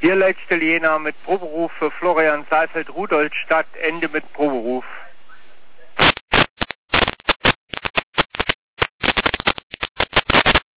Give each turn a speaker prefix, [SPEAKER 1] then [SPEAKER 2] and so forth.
[SPEAKER 1] Hier Leitstelle Jena mit Proberuf für Florian Saalfeld, Rudolstadt, Ende mit Proberuf.